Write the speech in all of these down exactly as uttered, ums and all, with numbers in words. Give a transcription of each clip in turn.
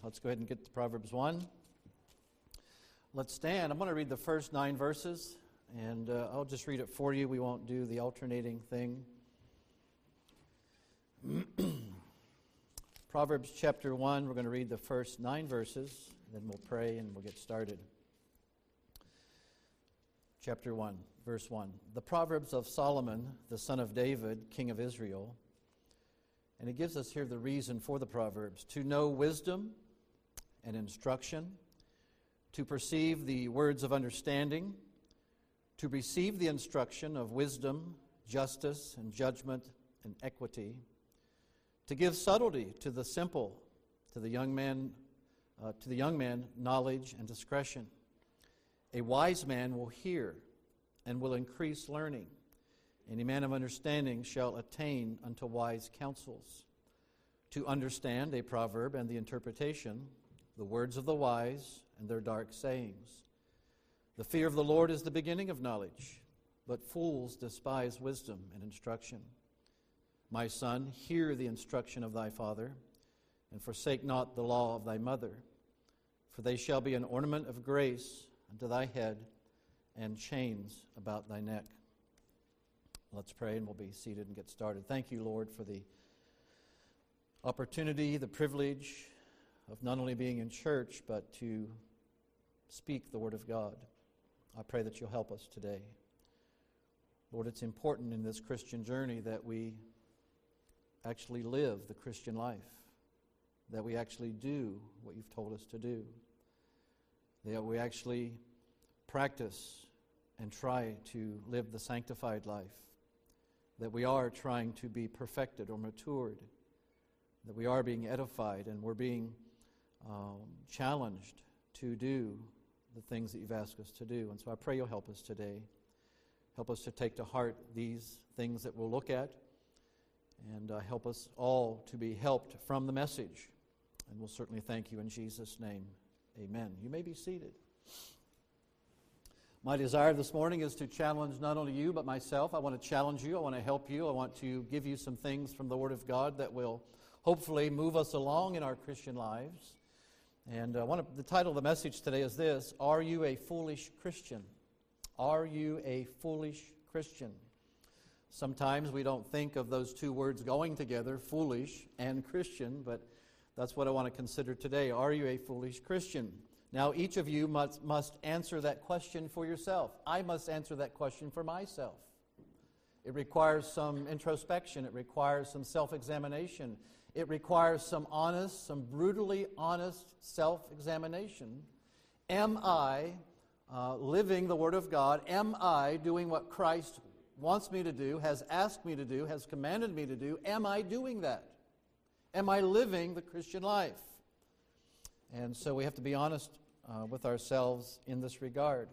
Let's go ahead and get to Proverbs one. Let's stand. I'm going to read the first nine verses, and uh, I'll just read it for you. We won't do the alternating thing. Proverbs chapter one, we're going to read the first nine verses, then we'll pray and we'll get started. Chapter one, verse one. The Proverbs of Solomon, the son of David, king of Israel. And it gives us here the reason for the Proverbs. To know wisdom and instruction, to perceive the words of understanding, to receive the instruction of wisdom, justice, and judgment, and equity, to give subtlety to the simple, to the young man, uh, to the young man, knowledge and discretion. A wise man will hear and will increase learning. Any man of understanding shall attain unto wise counsels. To understand a proverb and the interpretation, the words of the wise and their dark sayings. The fear of the Lord is the beginning of knowledge, but fools despise wisdom and instruction. My son, hear the instruction of thy father, and forsake not the law of thy mother, for they shall be an ornament of grace unto thy head, and chains about thy neck. Let's pray and we'll be seated and get started. Thank you, Lord, for the opportunity, the privilege of not only being in church, but to speak the Word of God. I pray that you'll help us today. Lord, it's important in this Christian journey that we actually live the Christian life, that we actually do what you've told us to do, that we actually practice and try to live the sanctified life, that we are trying to be perfected or matured, that we are being edified and we're being um, challenged to do the things that you've asked us to do. And so I pray you'll help us today. Help us to take to heart these things that we'll look at, and uh, help us all to be helped from the message. And we'll certainly thank you in Jesus' name. Amen. You may be seated. My desire this morning is to challenge not only you but myself. I want to challenge you. I want to help you. I want to give you some things from the Word of God that will hopefully move us along in our Christian lives. And uh, one of, the title of the message today is this: Are you a foolish Christian? Are you a foolish Christian? Sometimes we don't think of those two words going together, foolish and Christian, but that's what I want to consider today. Are you a foolish Christian? Now, each of you must, must answer that question for yourself. I must answer that question for myself. It requires some introspection. It requires some self-examination. It requires some honest, some brutally honest self-examination. Am I uh, living the Word of God? Am I doing what Christ wants me to do, has asked me to do, has commanded me to do? Am I doing that? Am I living the Christian life? And so we have to be honest uh, with ourselves in this regard.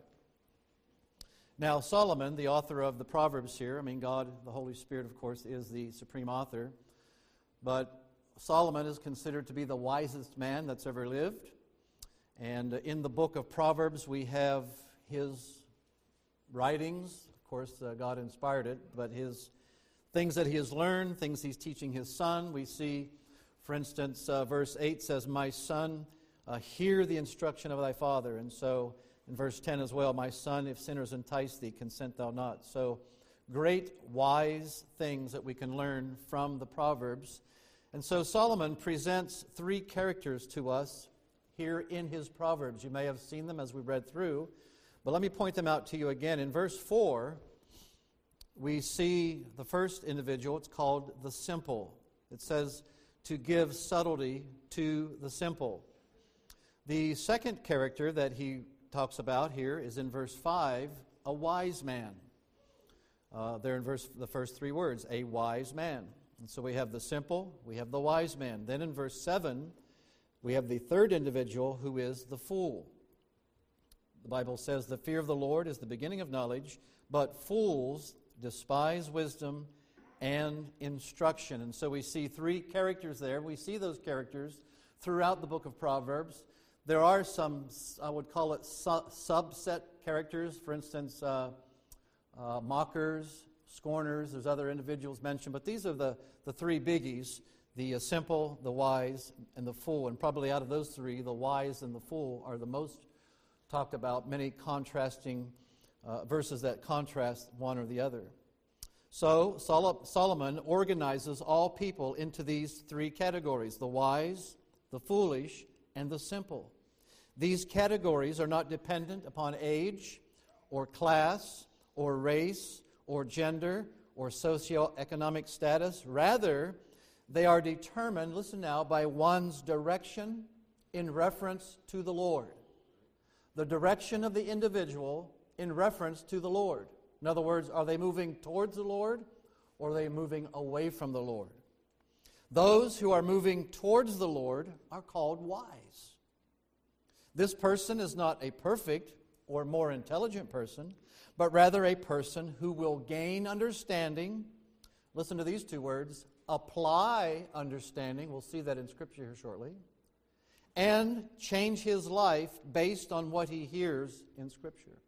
Now, Solomon, the author of the Proverbs here, I mean, God, the Holy Spirit, of course, is the supreme author, but Solomon is considered to be the wisest man that's ever lived. And in the book of Proverbs, we have his writings. Of course, uh, God inspired it, but his things that he has learned, things he's teaching his son. We see, for instance, uh, verse eight says, My son, uh, hear the instruction of thy father. And so in verse ten as well, My son, if sinners entice thee, consent thou not. So great, wise things that we can learn from the Proverbs. And so Solomon presents three characters to us here in his Proverbs. You may have seen them as we read through, but let me point them out to you again. In verse four, we see the first individual. It's called the simple. It says to give subtlety to the simple. The second character that he talks about here is in verse five, a wise man. Uh, there in verse the first three words, a wise man. And so we have the simple, we have the wise man. Then in verse seven, we have the third individual who is the fool. The Bible says the fear of the Lord is the beginning of knowledge, but fools despise wisdom and instruction. And so we see three characters there. We see those characters throughout the book of Proverbs. There are some, I would call it su- subset characters. For instance, uh, uh, mockers, scorners. There's other individuals mentioned, but these are the, the three biggies the uh, simple, the wise, and the fool. And probably out of those three, the wise and the fool are the most talked about, many contrasting uh, verses that contrast one or the other. So Sol- Solomon organizes all people into these three categories: the wise, the foolish, and the simple. These categories are not dependent upon age or class or race or gender or socioeconomic status. Rather, they are determined, listen now, by one's direction in reference to the Lord. The direction of the individual in reference to the Lord. In other words, are they moving towards the Lord or are they moving away from the Lord? Those who are moving towards the Lord are called wise. This person is not a perfect or more intelligent person, but rather a person who will gain understanding. Listen to these two words: apply understanding. We'll see that in Scripture here shortly. And change his life based on what he hears in Scripture.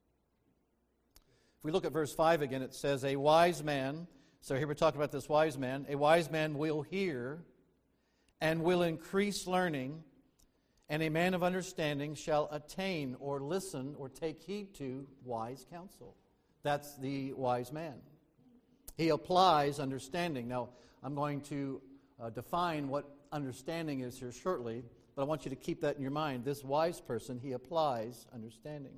If we look at verse five again, it says, a wise man, so here we're talking about this wise man, a wise man will hear and will increase learning, and a man of understanding shall attain or listen or take heed to wise counsel. That's the wise man. He applies understanding. Now, I'm going to uh, define what understanding is here shortly, but I want you to keep that in your mind. This wise person, he applies understanding.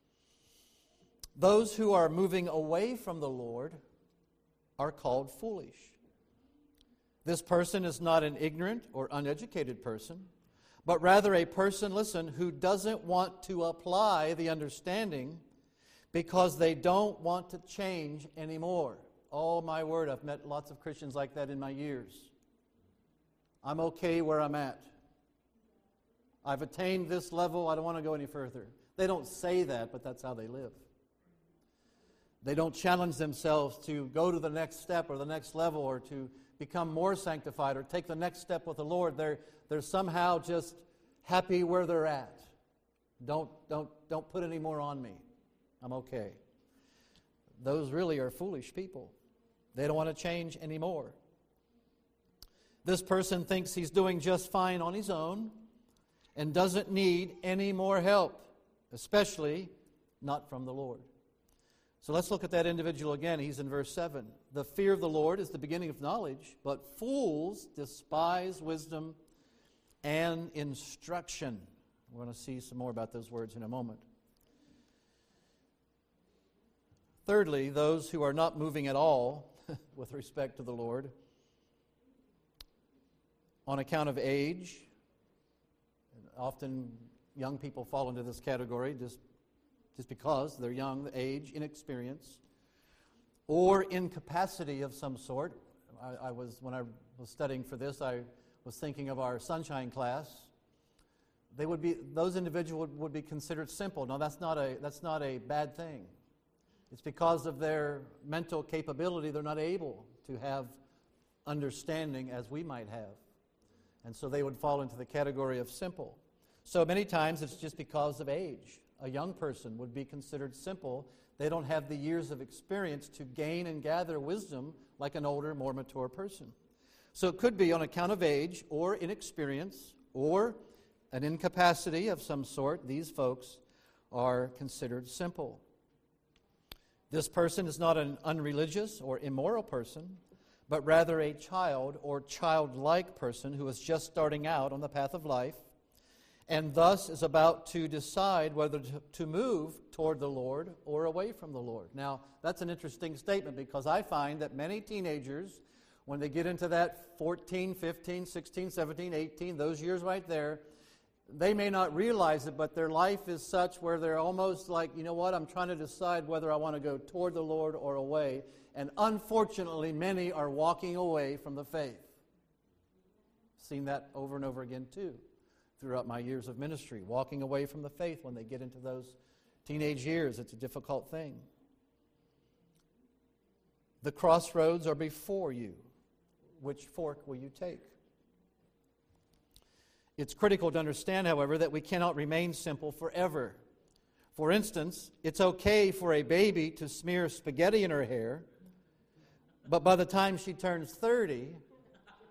Those who are moving away from the Lord are called foolish. This person is not an ignorant or uneducated person, but rather a person, listen, who doesn't want to apply the understanding because they don't want to change anymore. Oh, my word, I've met lots of Christians like that in my years. I'm okay where I'm at. I've attained this level, I don't want to go any further. They don't say that, but that's how they live. They don't challenge themselves to go to the next step or the next level or to become more sanctified or take the next step with the Lord. They're, they're somehow just happy where they're at. Don't, don't, don't put any more on me. I'm okay. Those really are foolish people. They don't want to change anymore. This person thinks he's doing just fine on his own and doesn't need any more help, especially not from the Lord. So let's look at that individual again. He's in verse seven. The fear of the Lord is the beginning of knowledge, but fools despise wisdom and instruction. We're going to see some more about those words in a moment. Thirdly, those who are not moving at all with respect to the Lord on account of age. Often young people fall into this category just, just because they're young, age, inexperience, or incapacity of some sort. I, I was when I was studying for this, I was thinking of our sunshine class. They would be those individuals would, would be considered simple. Now that's not a that's not a bad thing. It's because of their mental capability they're not able to have understanding as we might have. And so they would fall into the category of simple. So many times it's just because of age. A young person would be considered simple. They don't have the years of experience to gain and gather wisdom like an older, more mature person. So it could be on account of age or inexperience or an incapacity of some sort. These folks are considered simple. This person is not an unreligious or immoral person, but rather a child or childlike person who is just starting out on the path of life and thus is about to decide whether to, to move toward the Lord or away from the Lord. Now, that's an interesting statement because I find that many teenagers, when they get into that fourteen, fifteen, sixteen, seventeen, eighteen, those years right there, they may not realize it, but their life is such where they're almost like, you know what, I'm trying to decide whether I want to go toward the Lord or away. And unfortunately, many are walking away from the faith. Seen that over and over again, too, throughout my years of ministry. Walking away from the faith when they get into those teenage years. It's a difficult thing. The crossroads are before you. Which fork will you take? It's critical to understand, however, that we cannot remain simple forever. For instance, it's okay for a baby to smear spaghetti in her hair, but by the time she turns thirty,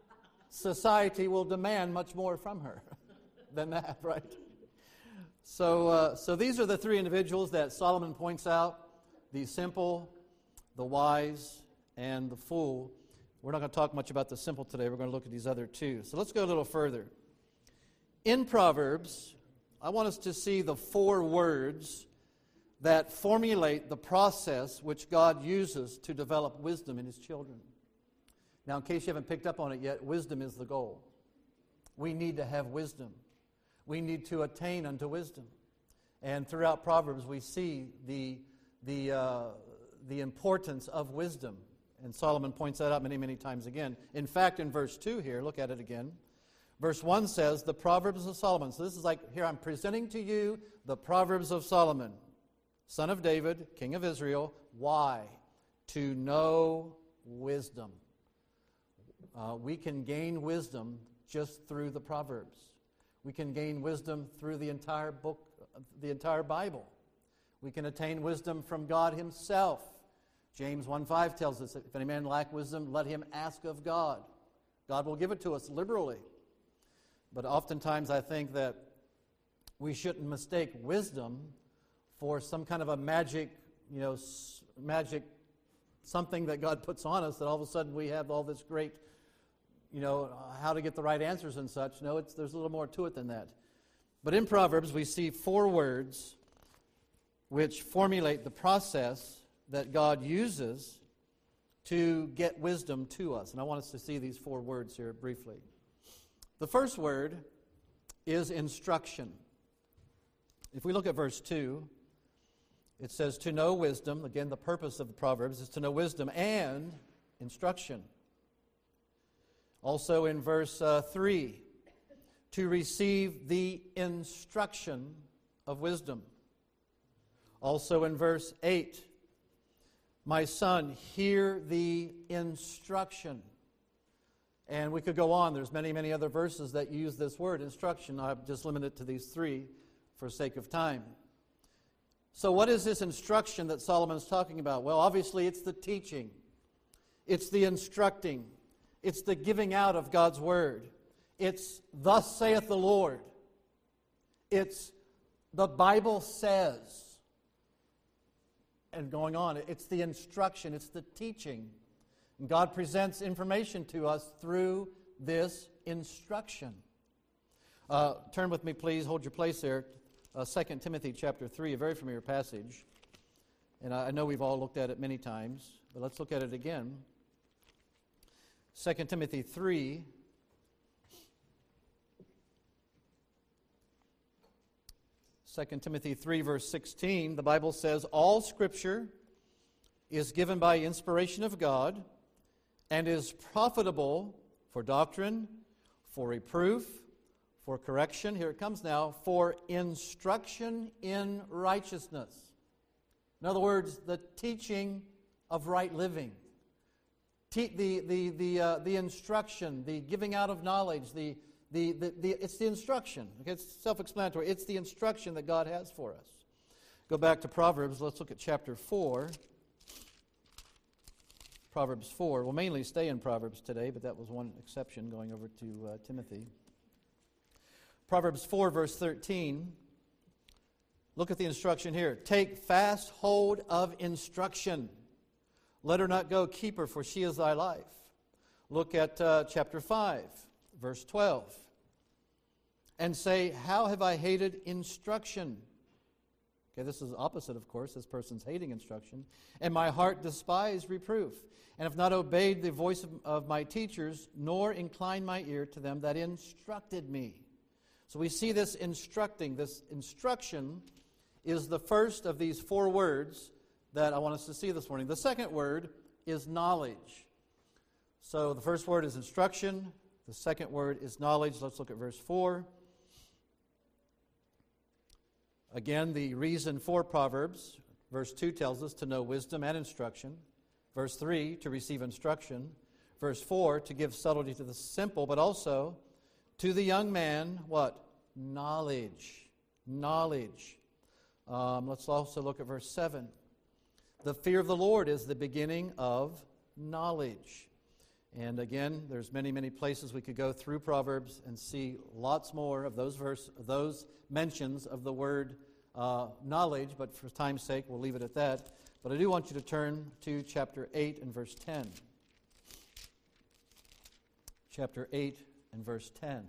society will demand much more from her than that, right? So, uh, so these are the three individuals that Solomon points out: the simple, the wise, and the fool. We're not going to talk much about the simple today. We're going to look at these other two. So let's go a little further. In Proverbs, I want us to see the four words that formulate the process which God uses to develop wisdom in His children. Now, in case you haven't picked up on it yet, wisdom is the goal. We need to have wisdom. We need to attain unto wisdom. And throughout Proverbs, we see the, the, uh, the importance of wisdom. And Solomon points that out many, many times again. In fact, in verse two here, look at it again. Verse one says, the Proverbs of Solomon. So this is like, here I'm presenting to you the Proverbs of Solomon, son of David, king of Israel. Why? To know wisdom. Uh, we can gain wisdom just through the Proverbs. We can gain wisdom through the entire book, the entire Bible. We can attain wisdom from God Himself. James one five tells us, if any man lack wisdom, let him ask of God. God will give it to us liberally. But oftentimes I think that we shouldn't mistake wisdom for some kind of a magic, you know, s- magic something that God puts on us that all of a sudden we have all this great, you know, how to get the right answers and such. No, it's, there's a little more to it than that. But in Proverbs we see four words which formulate the process that God uses to get wisdom to us. And I want us to see these four words here briefly. The first word is instruction. If we look at verse two, it says to know wisdom. Again, the purpose of the Proverbs is to know wisdom and instruction. Also in verse uh, three, to receive the instruction of wisdom. Also in verse eight, my son, hear the instruction. And we could go on. There's many, many other verses that use this word, instruction. I've just limited it to these three for sake of time. So what is this instruction that Solomon's talking about? Well, obviously it's the teaching. It's the instructing. It's the giving out of God's word. It's thus saith the Lord. It's the Bible says. And going on, it's the instruction, it's the teaching. And God presents information to us through this instruction. Uh, turn with me, please. Hold your place there. Uh, Second Timothy chapter three, a very familiar passage. And I, I know we've all looked at it many times, but let's look at it again. Second Timothy three. Second Timothy three, verse sixteen, the Bible says, all Scripture is given by inspiration of God and is profitable for doctrine, for reproof, for correction, here it comes now, for instruction in righteousness. In other words, the teaching of right living. Te- the, the, the, uh, the instruction, the giving out of knowledge, the The, the, the, it's the instruction. Okay, it's self-explanatory. It's the instruction that God has for us. Go back to Proverbs. Let's look at chapter four. Proverbs four. We'll mainly stay in Proverbs today, but that was one exception going over to uh, Timothy. Proverbs four, verse thirteen. Look at the instruction here. Take fast hold of instruction. Let her not go. Keep her, for she is thy life. Look at uh, chapter five. Verse twelve, and say, how have I hated instruction? Okay, this is opposite, of course. This person's hating instruction. And my heart despised reproof, and have not obeyed the voice of, of my teachers, nor inclined my ear to them that instructed me. So we see this instructing. This instruction is the first of these four words that I want us to see this morning. The second word is knowledge. So the first word is instruction. The second word is knowledge. Let's look at verse four. Again, the reason for Proverbs. Verse two tells us to know wisdom and instruction. Verse three, to receive instruction. Verse four, to give subtlety to the simple, but also to the young man, what? Knowledge. Knowledge. Um, let's also look at verse seven. The fear of the Lord is the beginning of knowledge. And again, there's many, many places we could go through Proverbs and see lots more of those verse, those mentions of the word uh, knowledge, but for time's sake, we'll leave it at that. But I do want you to turn to chapter eight and verse ten. Chapter eight and verse ten.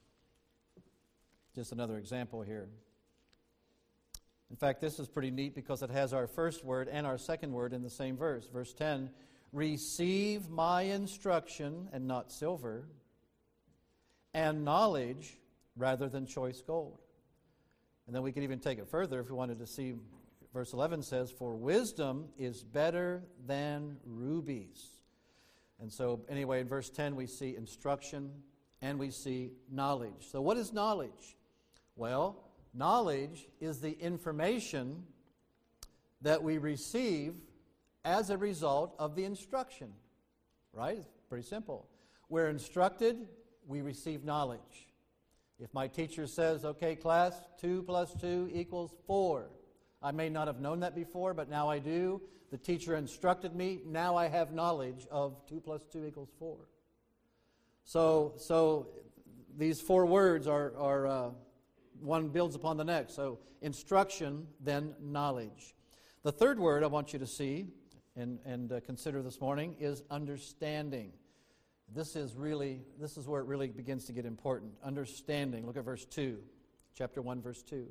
Just another example here. In fact, this is pretty neat because it has our first word and our second word in the same verse. Verse ten, receive my instruction and not silver, and knowledge rather than choice gold. And then we could even take it further if we wanted to see. Verse eleven says, for wisdom is better than rubies. And so anyway, in verse ten we see instruction and we see knowledge. So what is knowledge? Well, knowledge is the information that we receive as a result of the instruction. Right? It's pretty simple. We're instructed, we receive knowledge. If my teacher says, okay, class, two plus two equals four. I may not have known that before, but now I do. The teacher instructed me. Now I have knowledge of two plus two equals four. So, so these four words are, are uh, one builds upon the next. So instruction, then knowledge. The third word I want you to see and, and uh, consider this morning is understanding. This is really, this is where it really begins to get important. Understanding. Look at verse two, chapter one, verse two.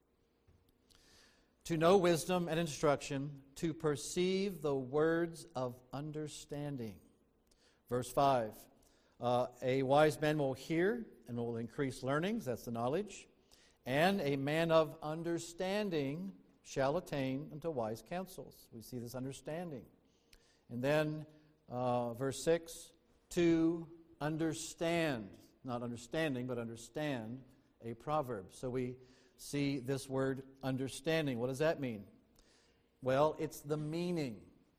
To know wisdom and instruction, to perceive the words of understanding. Verse five, uh, a wise man will hear and will increase learnings, that's the knowledge, and a man of understanding shall attain unto wise counsels. We see this understanding. And then uh, verse six, to understand, not understanding, but understand a proverb. So we see this word understanding. What does that mean? Well, it's the meaning.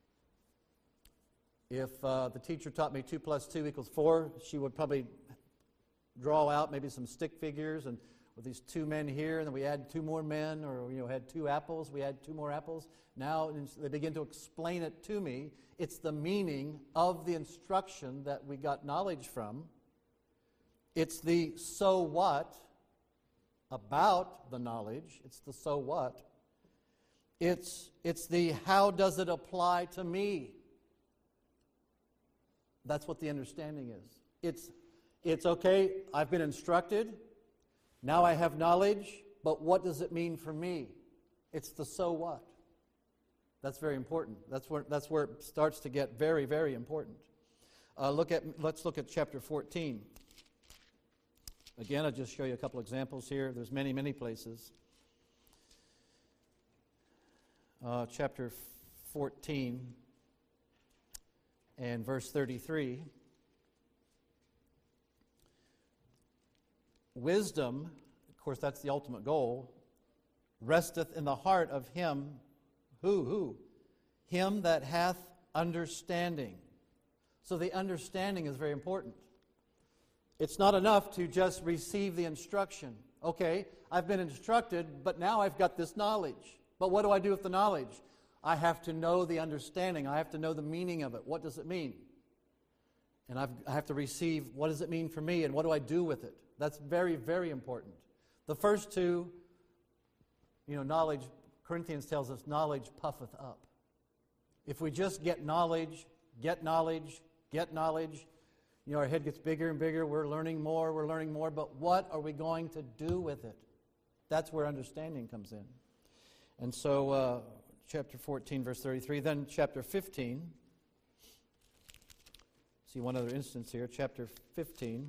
If uh, the teacher taught me two plus two equals four, she would probably draw out maybe some stick figures, and with these two men here, and then we add two more men, or you know, had two apples, we add two more apples. Now they begin to explain it to me. It's the meaning of the instruction that we got knowledge from. It's the so what about the knowledge. It's the so what. It's, it's the how does it apply to me. That's what the understanding is. It's, it's okay, I've been instructed, now I have knowledge, but what does it mean for me? It's the so what. That's very important. That's where, that's where it starts to get very, very important. Uh, look at, let's look at chapter fourteen. Again, I'll just show you a couple examples here. There's many, many places. Uh, chapter fourteen and verse thirty-three. Wisdom, of course that's the ultimate goal, resteth in the heart of him who, who? Him that hath understanding. So the understanding is very important. It's not enough to just receive the instruction. Okay, I've been instructed, but now I've got this knowledge. But what do I do with the knowledge? I have to know the understanding. I have to know the meaning of it. What does it mean? And I've, I have to receive, what does it mean for me, and what do I do with it? That's very, very important. The first two, you know, knowledge, Corinthians tells us, knowledge puffeth up. If we just get knowledge, get knowledge, get knowledge, you know, our head gets bigger and bigger, we're learning more, we're learning more, but what are we going to do with it? That's where understanding comes in. And so, uh, chapter fourteen, verse thirty-three, then chapter fifteen, see one other instance here, chapter fifteen,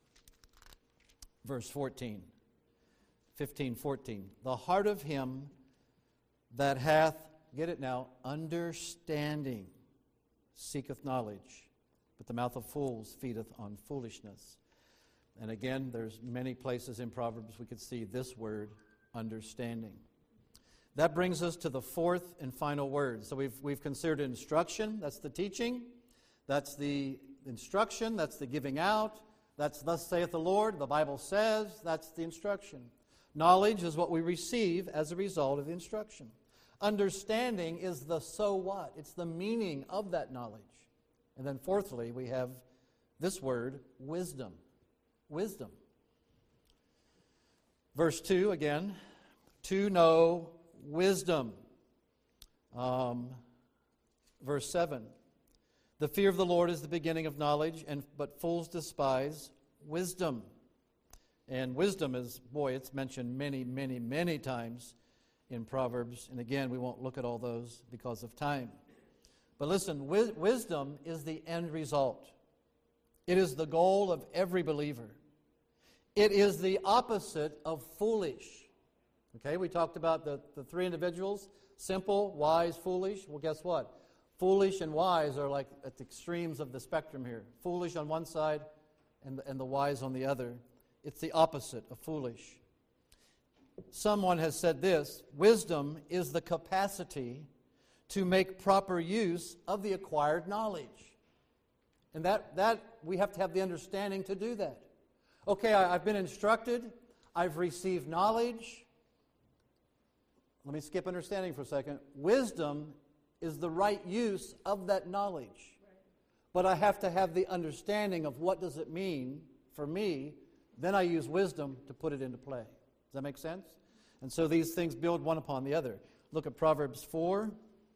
verse fourteen. fifteen, fourteen. The heart of him that hath, get it now, understanding, seeketh knowledge, but the mouth of fools feedeth on foolishness. And again, there's many places in Proverbs we could see this word, understanding. That brings us to the fourth and final word. So we've, we've considered instruction, that's the teaching, that's the instruction, that's the giving out, that's thus saith the Lord, the Bible says, that's the instruction. Knowledge is what we receive as a result of the instruction. Understanding is the so what, it's the meaning of that knowledge. And then fourthly, we have this word, wisdom. Wisdom. Verse two again, to know wisdom. Um, verse seven, the fear of the Lord is the beginning of knowledge, and but fools despise wisdom. And wisdom is, boy, it's mentioned many, many, many times in Proverbs. And again, we won't look at all those because of time. But listen, wi- wisdom is the end result. It is the goal of every believer. It is the opposite of foolish. Okay, we talked about the, the three individuals, simple, wise, foolish. Well, guess what? Foolish and wise are like at the extremes of the spectrum here. Foolish on one side and the, and the wise on the other. It's the opposite of foolish. Someone has said this, wisdom is the capacity to make proper use of the acquired knowledge. And that, that we have to have the understanding to do that. Okay, I, I've been instructed. I've received knowledge. Let me skip understanding for a second. Wisdom is the right use of that knowledge. But I have to have the understanding of what does it mean for me. Then I use wisdom to put it into play. Does that make sense? And so these things build one upon the other. Look at Proverbs four.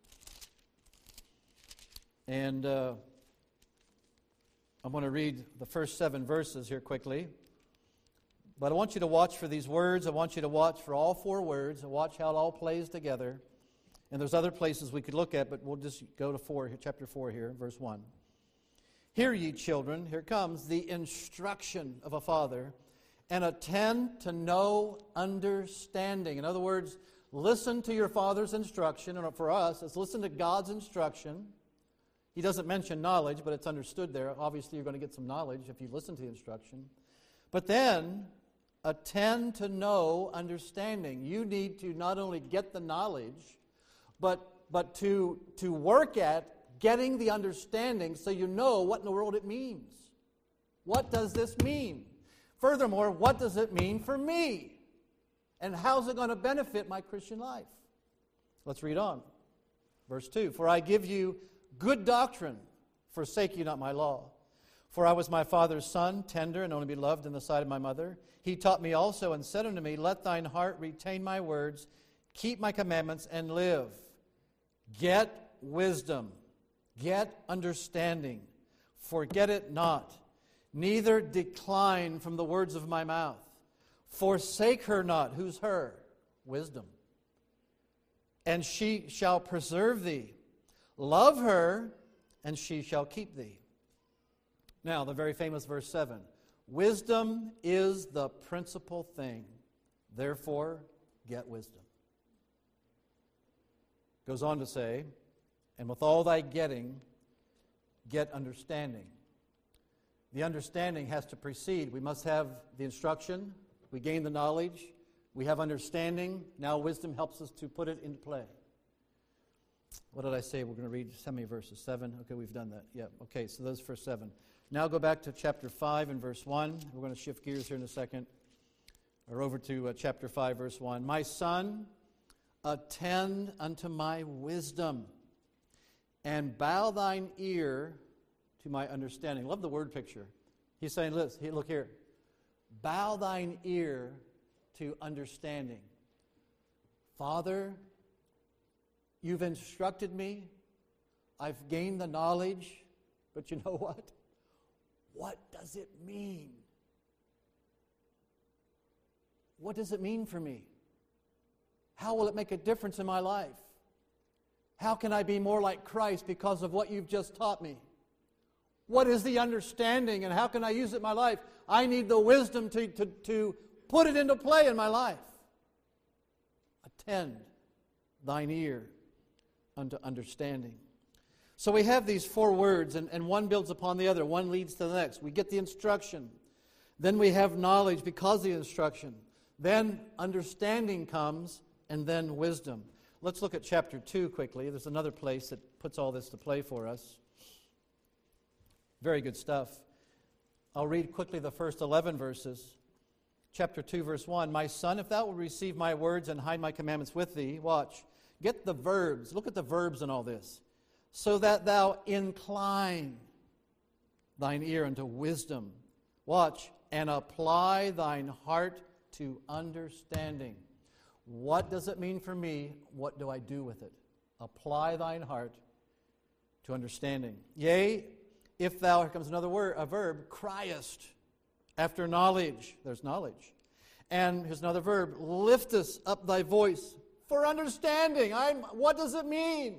And uh, I'm going to read the first seven verses here quickly. But I want you to watch for these words. I want you to watch for all four words and watch how it all plays together. And there's other places we could look at, but we'll just go to four, chapter four here, verse one. Hear ye, children, here comes the instruction of a father, and attend to know understanding. In other words, listen to your father's instruction. And for us, it's listen to God's instruction. He doesn't mention knowledge, but it's understood there. Obviously, you're going to get some knowledge if you listen to the instruction. But then, attend to know understanding. You need to not only get the knowledge, but, but to, to work at getting the understanding so you know what in the world it means. What does this mean? Furthermore, what does it mean for me? And how's it going to benefit my Christian life? Let's read on. Verse two, for I give you good doctrine, forsake you not my law. For I was my father's son, tender and only beloved in the sight of my mother. He taught me also and said unto me, let thine heart retain my words, keep my commandments, and live. Get wisdom. Get understanding. Forget it not. Neither decline from the words of my mouth. Forsake her not. Who's her? Wisdom. And she shall preserve thee. Love her, and she shall keep thee. Now, the very famous verse seven. Wisdom is the principal thing. Therefore, get wisdom. Goes on to say, and with all thy getting, get understanding. The understanding has to precede. We must have the instruction. We gain the knowledge. We have understanding. Now wisdom helps us to put it into play. What did I say? We're going to read how many verses? Seven? Okay, we've done that. Yeah, okay, so those first seven. Now go back to chapter five and verse one. We're going to shift gears here in a second. Or over to uh, chapter five, verse one. My son, attend unto my wisdom, and bow thine ear to my understanding. Love the word picture. He's saying, listen, look here. Bow thine ear to understanding. Father, you've instructed me. I've gained the knowledge. But you know what? What does it mean? What does it mean for me? How will it make a difference in my life? How can I be more like Christ because of what you've just taught me? What is the understanding and how can I use it in my life? I need the wisdom to, to, to put it into play in my life. Attend thine ear unto understanding. So we have these four words, and, and one builds upon the other. One leads to the next. We get the instruction. Then we have knowledge because of the instruction. Then understanding comes, and then wisdom. Let's look at chapter two quickly. There's another place that puts all this to play for us. Very good stuff. I'll read quickly the first eleven verses. Chapter two, verse one. My son, if thou wilt receive my words and hide my commandments with thee, watch. Get the verbs. Look at the verbs in all this. So that thou incline. thine ear unto wisdom. Watch, and apply thine heart to understanding. What does it mean for me? What do I do with it? Apply thine heart to understanding. Yea, if thou, here comes another word, a verb, criest after knowledge. There's knowledge. And here's another verb, liftest up thy voice for understanding. I'm, what does it mean?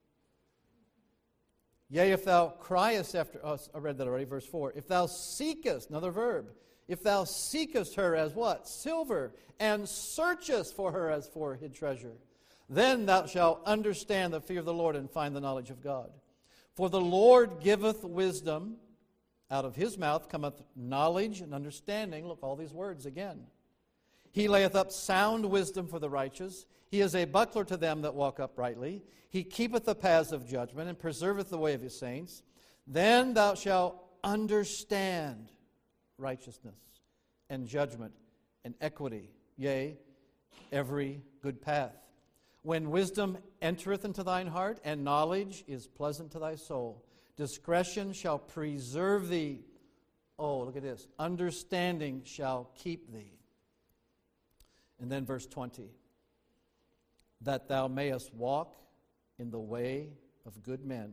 Yea, if thou criest after, oh, I read that already, verse four. If thou seekest, another verb, if thou seekest her as what? Silver, and searchest for her as for hid treasure, then thou shalt understand the fear of the Lord and find the knowledge of God. For the Lord giveth wisdom, out of his mouth cometh knowledge and understanding. Look, all these words again. He layeth up sound wisdom for the righteous. He is a buckler to them that walk uprightly. He keepeth the paths of judgment and preserveth the way of his saints. Then thou shalt understand righteousness and judgment and equity, yea, every good path. When wisdom entereth into thine heart, and knowledge is pleasant to thy soul, discretion shall preserve thee. Oh, look at this. Understanding shall keep thee. And then verse twenty. That thou mayest walk in the way of good men.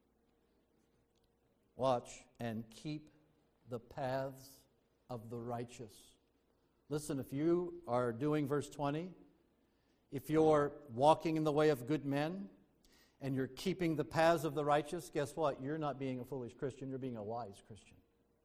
Watch, and keep the paths of the righteous. Listen, if you are doing verse twenty, if you're walking in the way of good men, and you're keeping the paths of the righteous, guess what? You're not being a foolish Christian, you're being a wise Christian.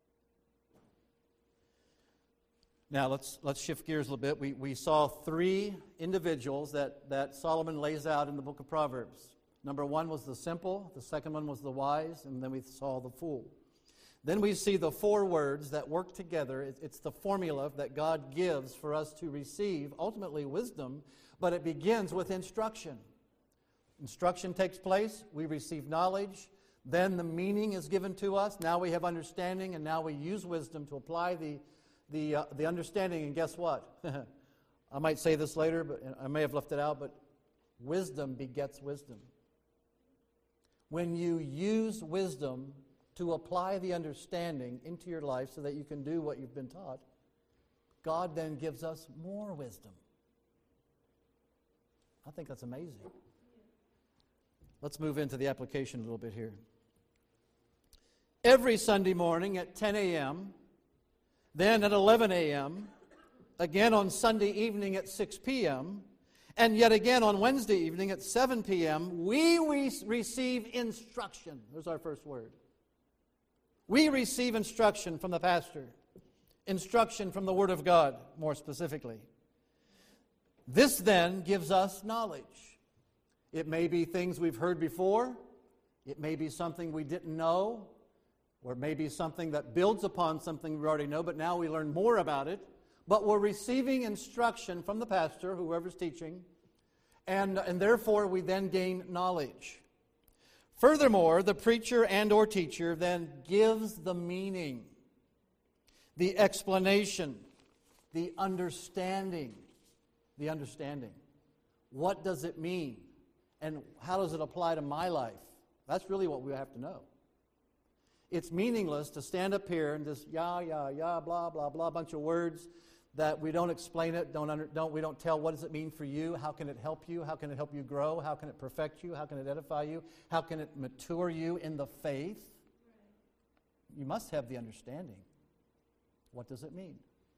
Now, let's let's shift gears a little bit. We we saw three individuals that, that Solomon lays out in the book of Proverbs. Number one was the simple, the second one was the wise, and then we saw the fool. Then we see the four words that work together. It, it's the formula that God gives for us to receive, ultimately, wisdom, but it begins with instruction. Instruction takes place, we receive knowledge, then the meaning is given to us, now we have understanding, and now we use wisdom to apply the The, uh, the understanding, and guess what? I might say this later, but I may have left it out, but wisdom begets wisdom. When you use wisdom to apply the understanding into your life so that you can do what you've been taught, God then gives us more wisdom. I think that's amazing. Let's move into the application a little bit here. Every Sunday morning at ten a.m., then at eleven a.m., again on Sunday evening at six p.m., and yet again on Wednesday evening at seven p.m., we re- receive instruction. There's our first word. We receive instruction from the pastor. Instruction from the Word of God, more specifically. This then gives us knowledge. It may be things we've heard before. It may be something we didn't know. Or maybe something that builds upon something we already know, but now we learn more about it. But we're receiving instruction from the pastor, whoever's teaching, and, and therefore we then gain knowledge. Furthermore, the preacher and or teacher then gives the meaning, the explanation, the understanding. The understanding. What does it mean? And how does it apply to my life? That's really what we have to know. It's meaningless to stand up here and just yah, yah, yah, blah, blah, blah, a bunch of words that we don't explain it, don't, under, don't we don't tell what does it mean for you, how can it help you, how can it help you grow, how can it perfect you, how can it edify you, how can it mature you in the faith. You must have the understanding. What does it mean?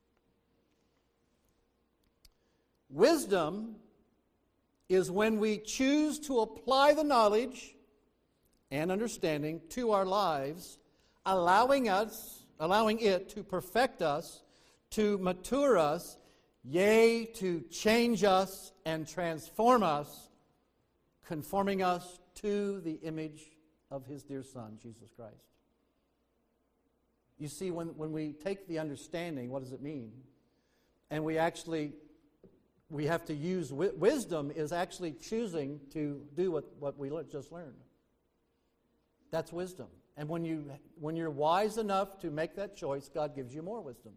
Wisdom is when we choose to apply the knowledge and understanding to our lives, allowing us, allowing it to perfect us, to mature us, yea, to change us and transform us, conforming us to the image of His dear Son, Jesus Christ. You see, when, when we take the understanding, what does it mean? And we actually, we have to use, wi- wisdom is actually choosing to do what, what we le- just learned. That's wisdom. And when, you, when you're wise enough to make that choice, God gives you more wisdom.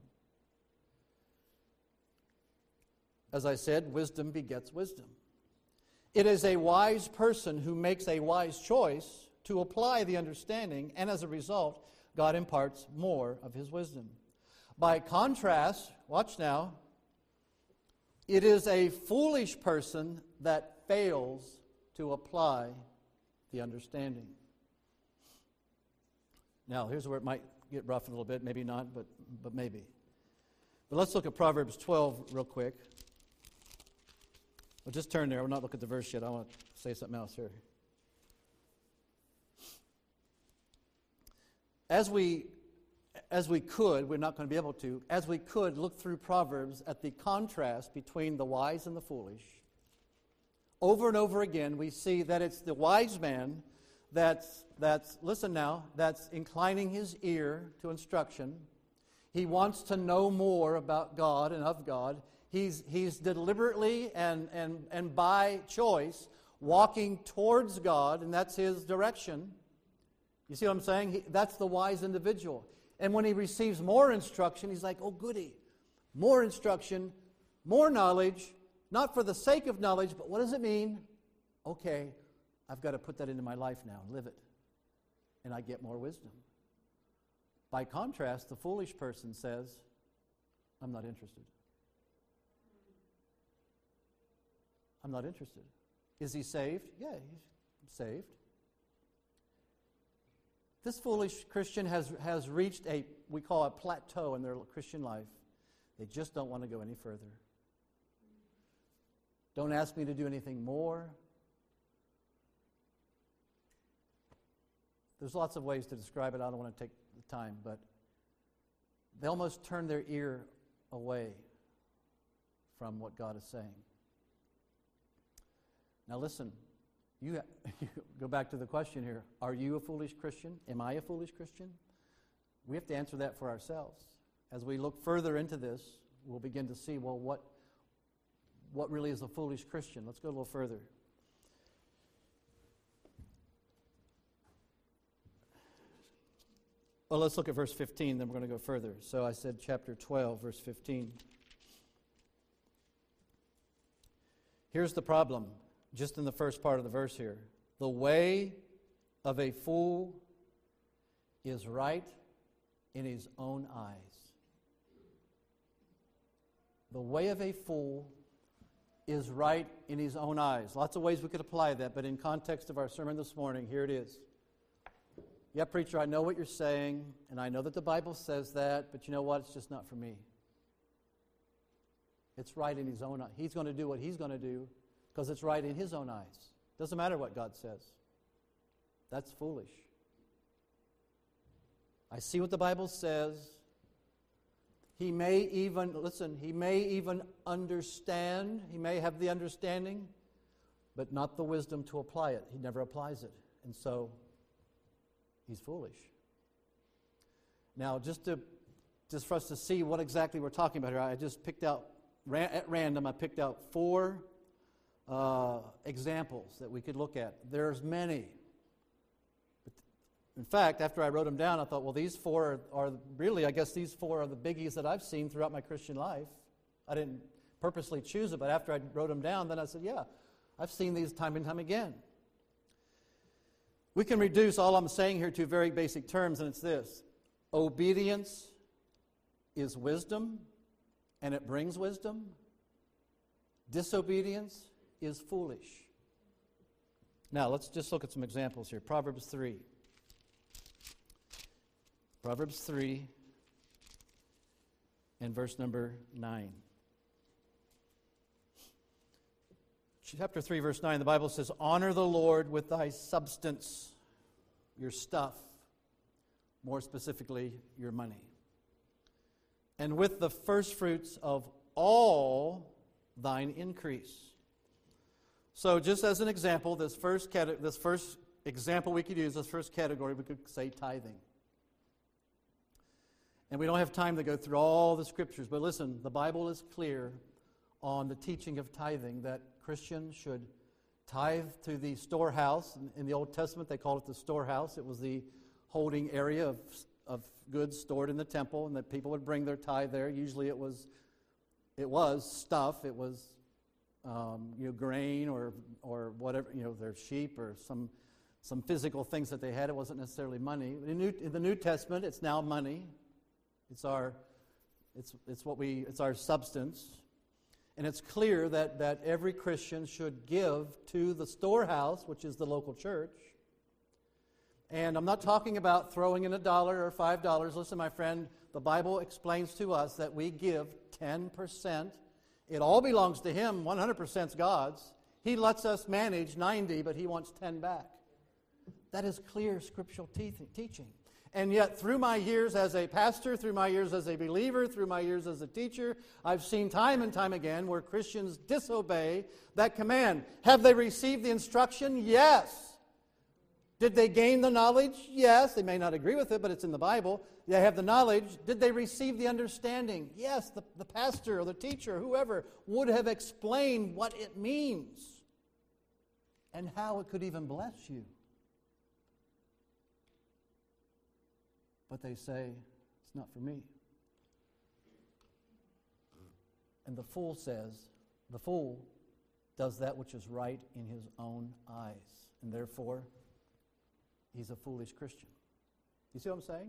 As I said, wisdom begets wisdom. It is a wise person who makes a wise choice to apply the understanding, and as a result, God imparts more of His wisdom. By contrast, watch now, it is a foolish person that fails to apply the understanding. Now, here's where it might get rough a little bit. Maybe not, but, but maybe. But let's look at Proverbs twelve real quick. Well, just turn there. We'll not look at the verse yet. I want to say something else here. As we, as we could, we're not going to be able to, as we could look through Proverbs at the contrast between the wise and the foolish, over and over again we see that it's the wise man that's, that's listen now, that's inclining his ear to instruction. He wants to know more about God and of God. He's, he's deliberately and, and, and by choice walking towards God, and that's his direction. You see what I'm saying? He, that's the wise individual. And when he receives more instruction, he's like, oh, goody. More instruction, more knowledge, not for the sake of knowledge, but what does it mean? Okay, I've got to put that into my life now, live it. And I get more wisdom. By contrast, the foolish person says, I'm not interested. I'm not interested. Is he saved? Yeah, he's saved. This foolish Christian has, has reached a, we call a plateau in their Christian life. They just don't want to go any further. Don't ask me to do anything more. There's lots of ways to describe it. I don't want to take the time, but they almost turn their ear away from what God is saying. Now listen, you, you go back to the question here. Are you a foolish Christian? Am I a foolish Christian? We have to answer that for ourselves. As we look further into this, we'll begin to see, well, what, what really is a foolish Christian? Let's go a little further. Well, let's look at verse fifteen, then we're going to go further. So I said chapter twelve, verse fifteen. Here's the problem. Just in the first part of the verse here. The way of a fool is right in his own eyes. The way of a fool is right in his own eyes. Lots of ways we could apply that, but in context of our sermon this morning, here it is. Yeah, preacher, I know what you're saying, and I know that the Bible says that, but you know what? It's just not for me. It's right in his own eyes. He's going to do what he's going to do, because it's right in his own eyes. Doesn't matter what God says. That's foolish. I see what the Bible says. He may even, listen, he may even understand. He may have the understanding, but not the wisdom to apply it. He never applies it. And so, he's foolish. Now, just to, just for us to see what exactly we're talking about here, I just picked out, at random, I picked out four Uh, examples that we could look at. There's many. But in fact, after I wrote them down, I thought, well, these four are, are really, I guess these four are the biggies that I've seen throughout my Christian life. I didn't purposely choose it, but after I wrote them down, then I said, yeah, I've seen these time and time again. We can reduce all I'm saying here to very basic terms, and it's this. Obedience is wisdom, and it brings wisdom. Disobedience is foolish. Now, let's just look at some examples here. Proverbs three. Proverbs three and verse number nine. Chapter three, verse nine, the Bible says, honor the Lord with thy substance, your stuff, more specifically, your money, and with the firstfruits of all thine increase. So just as an example, this first cate- this first example we could use, this first category, we could say tithing. And we don't have time to go through all the scriptures, but listen, the Bible is clear on the teaching of tithing, that Christians should tithe to the storehouse. In, in the Old Testament, they called it the storehouse. It was the holding area of, of goods stored in the temple, and that people would bring their tithe there. Usually it was, it was stuff, it was Um, you know, grain or or whatever, you know, their sheep or some some physical things that they had. It wasn't necessarily money. In, New, in the New Testament, it's now money. It's our, it's it's what we, it's our substance, and it's clear that that every Christian should give to the storehouse, which is the local church. And I'm not talking about throwing in a dollar or five dollars. Listen, my friend, the Bible explains to us that we give ten percent. It all belongs to Him. one hundred percent is God's. He lets us manage ninety, but He wants ten back. That is clear scriptural te- teaching. And yet, through my years as a pastor, through my years as a believer, through my years as a teacher, I've seen time and time again where Christians disobey that command. Have they received the instruction? Yes. Did they gain the knowledge? Yes. They may not agree with it, but it's in the Bible. They have the knowledge. Did they receive the understanding? Yes. The, the pastor or the teacher, whoever, would have explained what it means and how it could even bless you. But they say, it's not for me. And the fool says, the fool does that which is right in his own eyes. And therefore, he's a foolish Christian. You see what I'm saying?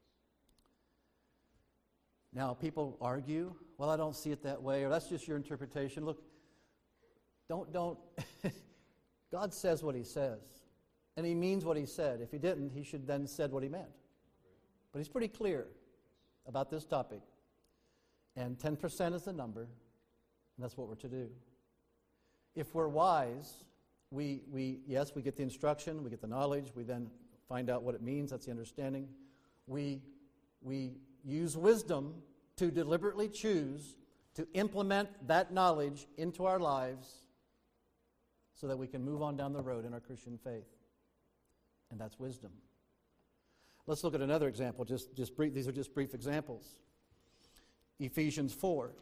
Now, people argue, well, I don't see it that way, or that's just your interpretation. Look, don't, don't, God says what He says, and He means what He said. If He didn't, He should then said what He meant. But He's pretty clear about this topic. And ten percent is the number, and that's what we're to do. If we're wise, we, we yes, we get the instruction, we get the knowledge, we then find out what it means, that's the understanding. We, we use wisdom to deliberately choose to implement that knowledge into our lives so that we can move on down the road in our Christian faith. And that's wisdom. Let's look at another example. Just, just brief, these are just brief examples. Ephesians four.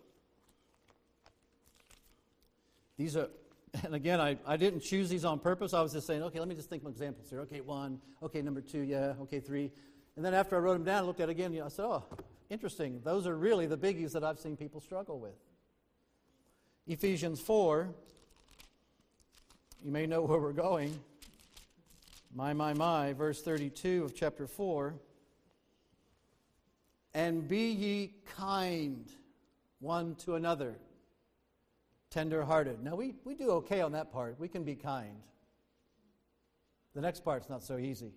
These are, and again, I, I didn't choose these on purpose. I was just saying, okay, let me just think of examples here. Okay, one. Okay, number two. Yeah. Okay, three. And then after I wrote them down, I looked at it again. You know, I said, oh, interesting. Those are really the biggies that I've seen people struggle with. Ephesians four. You may know where we're going. My, my, my, verse thirty-two of chapter four. And be ye kind one to another, tender-hearted. Now, we, we do okay on that part. We can be kind. The next part's not so easy.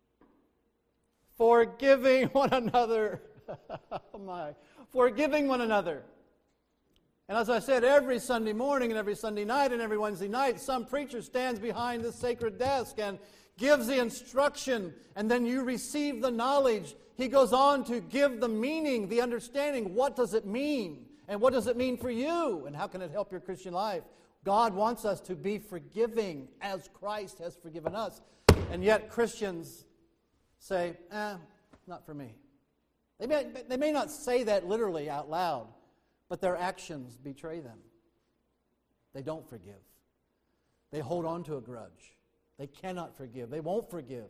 Forgiving one another. Oh my. Forgiving one another. And as I said, every Sunday morning and every Sunday night and every Wednesday night, some preacher stands behind this sacred desk and gives the instruction, and then you receive the knowledge. He goes on to give the meaning, the understanding. What does it mean? And what does it mean for you? And how can it help your Christian life? God wants us to be forgiving as Christ has forgiven us. And yet Christians say, eh, not for me. They may, they may not say that literally out loud, but their actions betray them. They don't forgive. They hold on to a grudge. They cannot forgive. They won't forgive.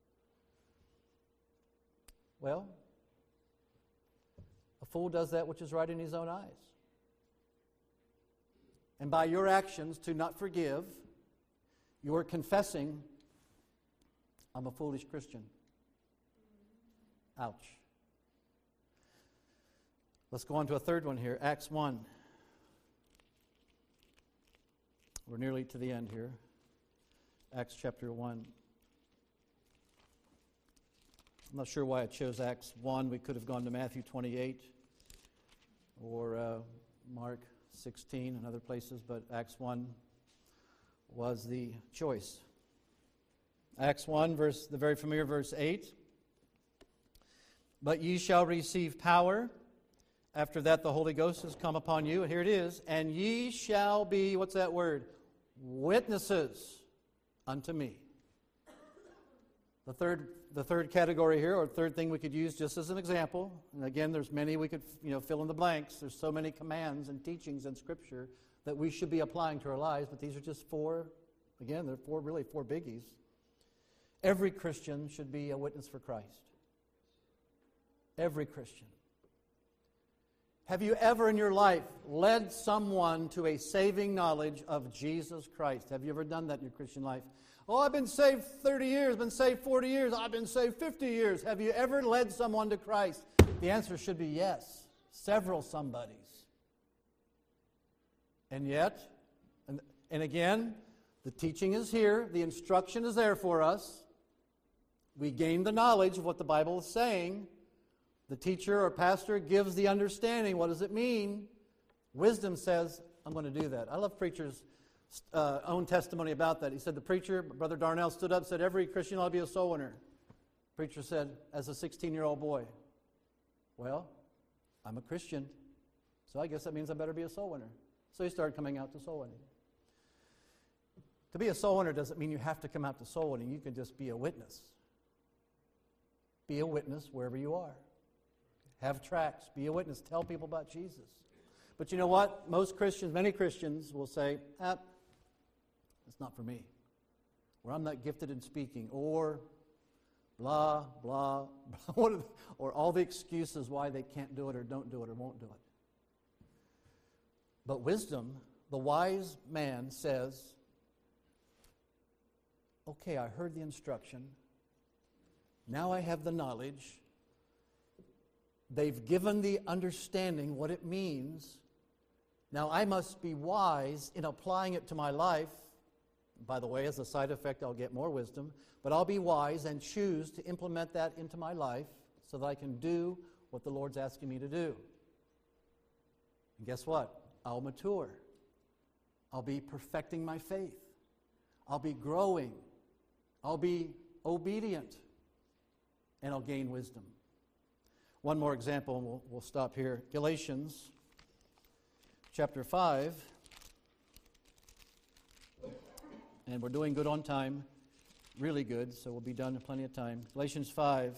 Well, a fool does that which is right in his own eyes. And by your actions to not forgive, you are confessing, I'm a foolish Christian. Ouch. Let's go on to a third one here, Acts one. We're nearly to the end here. Acts chapter one. I'm not sure why I chose Acts one. We could have gone to Matthew twenty-eight or uh, Mark sixteen and other places, but Acts one was the choice. Acts one, verse, the very familiar verse eight. But ye shall receive power. After that the Holy Ghost has come upon you. And here it is. And ye shall be, what's that word? Witnesses unto me. The third, the third category here, or third thing we could use just as an example, and again, there's many we could, you know, fill in the blanks. There's so many commands and teachings in Scripture that we should be applying to our lives, but these are just four, again, they're four, really four biggies. Every Christian should be a witness for Christ. Every Christian. Have you ever in your life led someone to a saving knowledge of Jesus Christ? Have you ever done that in your Christian life? Oh, I've been saved thirty years, been saved forty years, I've been saved fifty years. Have you ever led someone to Christ? The answer should be yes. Several somebodies. And yet, and, and again, the teaching is here. The instruction is there for us. We gain the knowledge of what the Bible is saying. The teacher or pastor gives the understanding. What does it mean? Wisdom says, I'm going to do that. I love preachers' uh, own testimony about that. He said the preacher, Brother Darnell, stood up and said, every Christian ought to be a soul winner. The preacher said, as a sixteen-year-old boy, well, I'm a Christian, so I guess that means I better be a soul winner. So he started coming out to soul winning. To be a soul winner doesn't mean you have to come out to soul winning. You can just be a witness. Be a witness wherever you are. Have tracts. Be a witness. Tell people about Jesus. But you know what? Most Christians, many Christians will say, ah, it's not for me. Or I'm not gifted in speaking. Or blah, blah, blah. Or all the excuses why they can't do it or don't do it or won't do it. But wisdom, the wise man says, okay, I heard the instruction. Now I have the knowledge. They've given the understanding what it means. Now I must be wise in applying it to my life. By the way, as a side effect, I'll get more wisdom. But I'll be wise and choose to implement that into my life so that I can do what the Lord's asking me to do. And guess what? I'll mature. I'll be perfecting my faith. I'll be growing. I'll be obedient. And I'll gain wisdom. One more example, and we'll, we'll stop here. Galatians chapter five. And we're doing good on time. Really good, so we'll be done in plenty of time. Galatians five.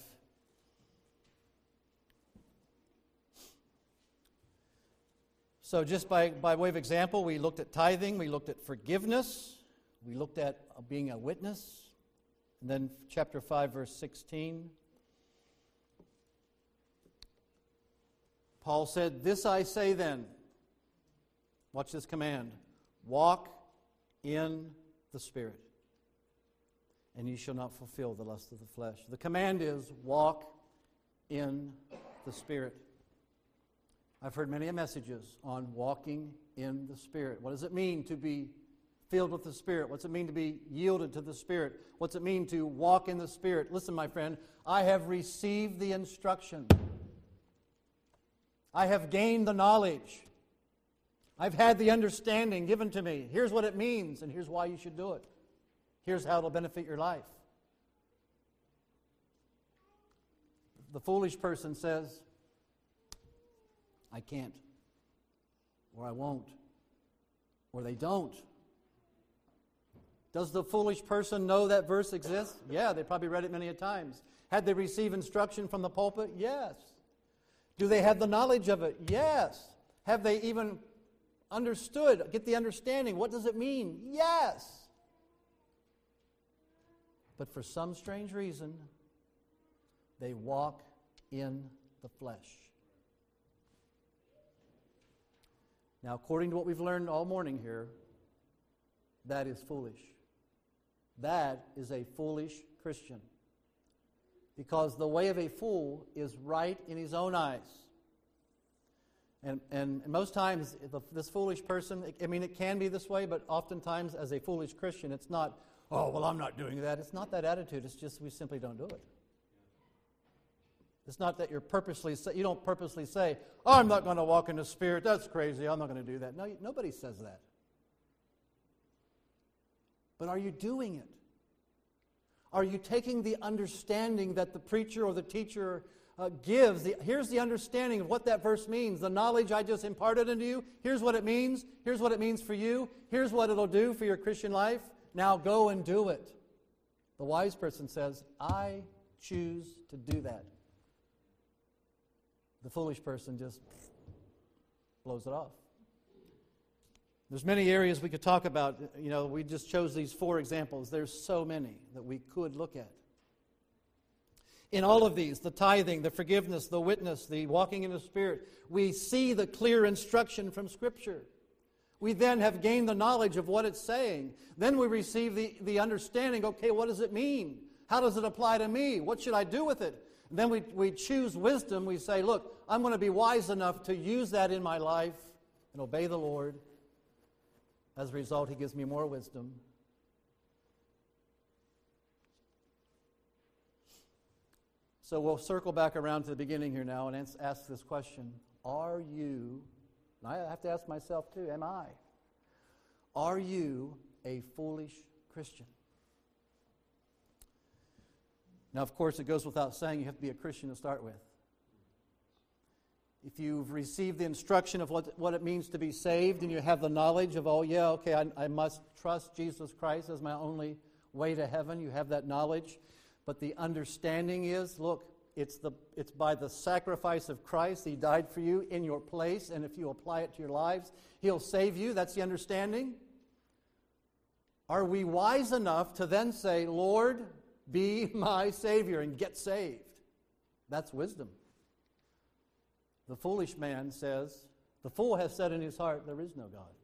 So just by, by way of example, we looked at tithing, we looked at forgiveness, we looked at being a witness. And then chapter five, verse sixteen. Paul said, this I say then. Watch this command. Walk in the Spirit, and ye shall not fulfill the lust of the flesh. The command is, walk in the Spirit. I've heard many messages on walking in the Spirit. What does it mean to be filled with the Spirit? What's it mean to be yielded to the Spirit? What's it mean to walk in the Spirit? Listen, my friend, I have received the instruction. I have gained the knowledge. I've had the understanding given to me. Here's what it means, and here's why you should do it. Here's how it'll benefit your life. The foolish person says, I can't, or I won't, or they don't. Does the foolish person know that verse exists? Yeah, they probably read it many a times. Had they received instruction from the pulpit? Yes. Do they have the knowledge of it? Yes. Have they even understood, get the understanding? What does it mean? Yes. But for some strange reason, they walk in the flesh. Now, according to what we've learned all morning here, that is foolish. That is a foolish Christian. Because the way of a fool is right in his own eyes. And, and most times, the, this foolish person, I mean, it can be this way, but oftentimes as a foolish Christian, it's not, oh, well, I'm not doing that. It's not that attitude. It's just we simply don't do it. It's not that you're purposely, you don't purposely say, oh, I'm not going to walk in the Spirit. That's crazy. I'm not going to do that. No, nobody says that. But are you doing it? Are you taking the understanding that the preacher or the teacher uh, gives? The, here's the understanding of what that verse means. The knowledge I just imparted into you, here's what it means. Here's what it means for you. Here's what it'll do for your Christian life. Now go and do it. The wise person says, I choose to do that. The foolish person just blows it off. There's many areas we could talk about. You know, we just chose these four examples. There's so many that we could look at. In all of these, the tithing, the forgiveness, the witness, the walking in the Spirit, we see the clear instruction from Scripture. We then have gained the knowledge of what it's saying. Then we receive the, the understanding, okay, what does it mean? How does it apply to me? What should I do with it? And then we, we choose wisdom. We say, look, I'm going to be wise enough to use that in my life and obey the Lord. As a result, He gives me more wisdom. So we'll circle back around to the beginning here now and ans- ask this question. Are you, and I have to ask myself too, am I? Are you a foolish Christian? Now, of course, it goes without saying you have to be a Christian to start with. If you've received the instruction of what, what it means to be saved and you have the knowledge of, oh, yeah, okay, I, I must trust Jesus Christ as my only way to heaven, you have that knowledge. But the understanding is, look, it's, the, it's by the sacrifice of Christ. He died for you in your place, and if you apply it to your lives, He'll save you. That's the understanding. Are we wise enough to then say, Lord, be my Savior, and get saved? That's wisdom. The foolish man says, the fool has said in his heart, there is no God.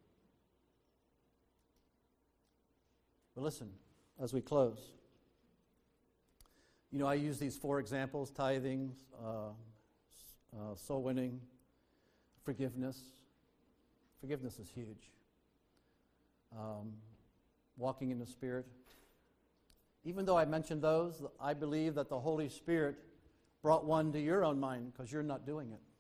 But listen, as we close, you know, I use these four examples: tithing, uh, uh, soul winning, forgiveness. Forgiveness is huge. Um, walking in the Spirit. Even though I mentioned those, I believe that the Holy Spirit brought one to your own mind because you're not doing it.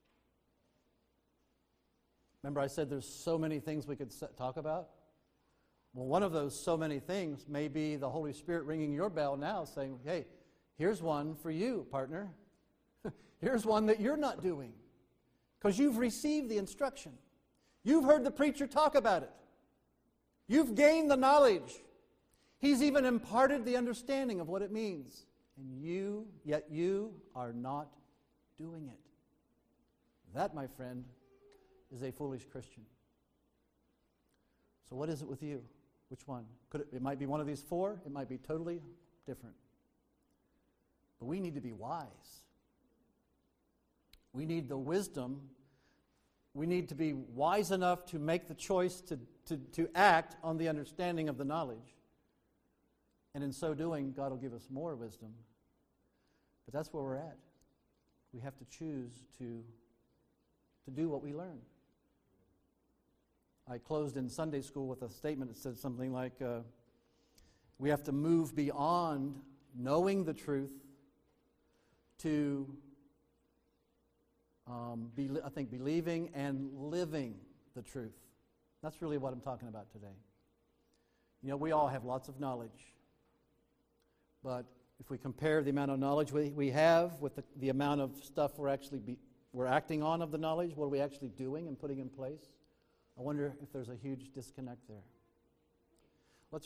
Remember I said there's so many things we could talk about? Well, one of those so many things may be the Holy Spirit ringing your bell now saying, hey, here's one for you, partner. Here's one that you're not doing because you've received the instruction. You've heard the preacher talk about it. You've gained the knowledge. He's even imparted the understanding of what it means. And you, yet you are not doing it. That, my friend, is a foolish Christian. So what is it with you? Which one? Could it, it might be one of these four. It might be totally different. But we need to be wise. We need the wisdom. We need to be wise enough to make the choice to, to, to act on the understanding of the knowledge. And in so doing, God will give us more wisdom. But that's where we're at. We have to choose to, to do what we learn. I closed in Sunday school with a statement that said something like, uh, we have to move beyond knowing the truth to, um, be, I think, believing and living the truth. That's really what I'm talking about today. You know, we all have lots of knowledge. But if we compare the amount of knowledge we, we have with the, the amount of stuff we're actually be, we're acting on of the knowledge, what are we actually doing and putting in place? I wonder if there's a huge disconnect there.